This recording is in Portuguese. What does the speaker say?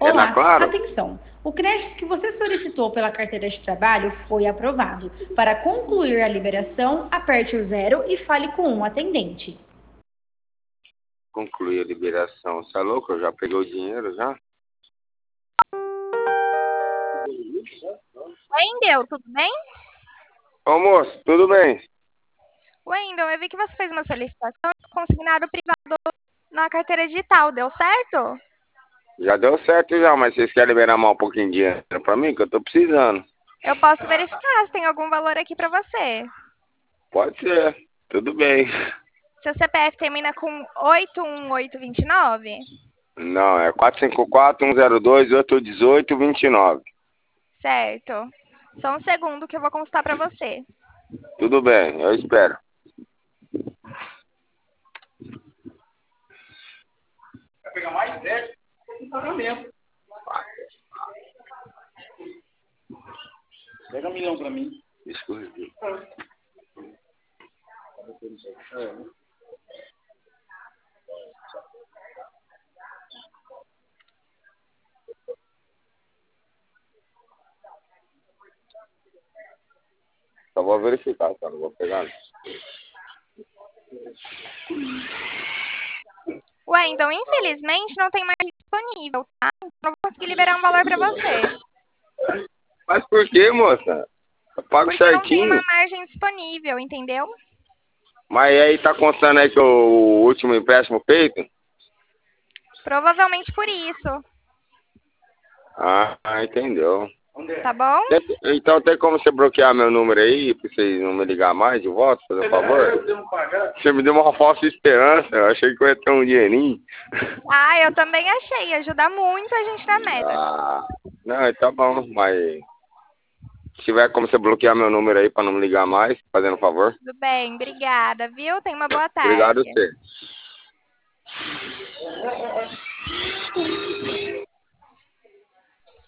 É da Olá, Claro? atenção! O crédito que você solicitou pela carteira de trabalho foi aprovado. Para concluir a liberação, aperte o zero e fale com um atendente. Concluir a liberação. Você é louco? Eu já peguei o dinheiro já? Wendel, tudo bem? Ô moço, tudo bem? Wendel, eu vi que você fez uma solicitação de consignado privado na carteira digital, deu certo? Já deu certo já, mas vocês querem liberar mais um pouquinho de dinheiro pra mim? Que eu tô precisando. Eu posso verificar se tem algum valor aqui para você. Pode ser. Tudo bem. Seu CPF termina com 81829? Não, é 454-102-818-29. Certo. Só um segundo que eu vou consultar para você. Tudo bem, eu espero. Vai pegar mais 10 no pagamento. Pega 1 milhão pra mim. Escorreguei. Só vou verificar, tá? Não vou pegar. Wendel, infelizmente não tem mais disponível, tá? Não vou conseguir liberar um valor para você. Mas por que, moça? Eu pago Porque não tem certinho. uma margem disponível, entendeu? Mas aí tá contando aí que o último empréstimo feito? Provavelmente por isso, Ah, entendeu. tá bom? Então tem como você bloquear meu número aí, pra vocês não me ligar mais de volta, por favor? Você me deu uma falsa esperança, eu achei que eu ia ter um dinheirinho. Ah, eu também achei. Ajuda muito a gente na meta. Ah, não, tá bom, mas se tiver como você bloquear meu número aí pra não me ligar mais, fazendo um favor. Tudo bem, obrigada, viu? Tenha uma boa Obrigado a tarde. você.